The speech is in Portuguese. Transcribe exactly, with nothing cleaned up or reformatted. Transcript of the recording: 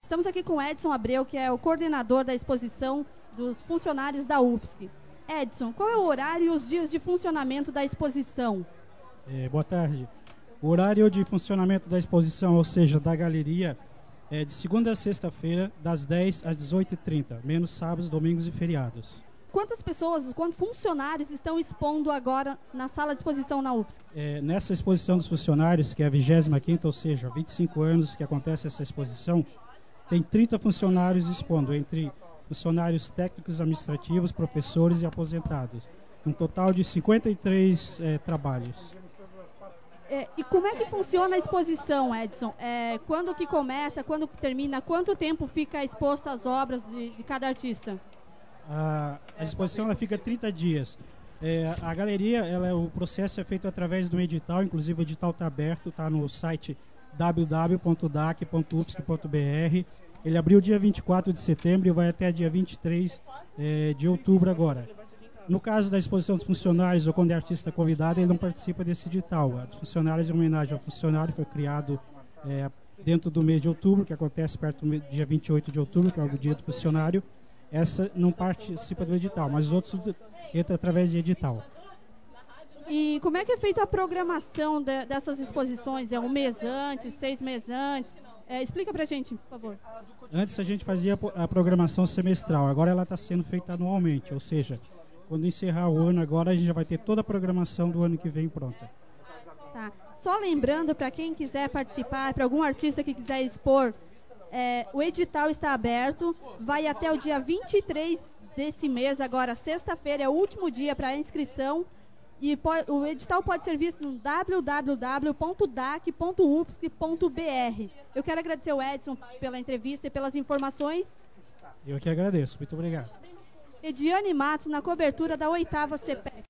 Estamos aqui com Edson Abreu, que é o coordenador da exposição dos funcionários da U F S C. Edson, qual é o horário e os dias de funcionamento da exposição? É, boa tarde. O horário de funcionamento da exposição, ou seja, da galeria, é de segunda a sexta-feira, das dez às dezoito e trinta, menos sábados, domingos e feriados. Quantas pessoas, quantos funcionários estão expondo agora na sala de exposição na U F S C? É, nessa exposição dos funcionários, que é a vigésima quinta, ou seja, há vinte e cinco anos que acontece essa exposição, tem trinta funcionários expondo, entre funcionários técnicos, administrativos, professores e aposentados. Um total de cinquenta e três é, trabalhos. É, e como é que funciona a exposição, Edson? É, quando que começa, quando que termina, quanto tempo fica exposto as obras de, de cada artista? A, a exposição ela fica trinta dias. É, a galeria, ela é, o processo é feito através do edital, inclusive o edital está aberto, está no site w w w ponto d a c ponto u f s c ponto b r. Ele abriu dia vinte e quatro de setembro e vai até dia vinte e três é, de outubro agora. No caso da exposição dos funcionários ou quando é artista convidado, ele não participa desse edital. A dos funcionários, em homenagem ao funcionário, foi criado é, dentro do mês de outubro, que acontece perto do dia vinte e oito de outubro, que é o dia do funcionário. Essa não participa do edital, mas os outros entram através de edital. E como é que é feita a programação de, dessas exposições? É um mês antes, seis meses antes? É, explica pra gente, por favor. Antes a gente fazia a programação semestral, agora ela está sendo feita anualmente, ou seja, quando encerrar o ano agora a gente já vai ter toda a programação do ano que vem pronta. Tá. Só lembrando, para quem quiser participar, para algum artista que quiser expor, é, o edital está aberto, vai até o dia vinte e três desse mês, agora sexta-feira é o último dia para a inscrição. E pode, o edital pode ser visto no w w w ponto d a c ponto u f s c ponto b r. Eu quero agradecer ao Edson pela entrevista e pelas informações. Eu que agradeço. Muito obrigado. Ediane Matos, na cobertura da oitava C P E C.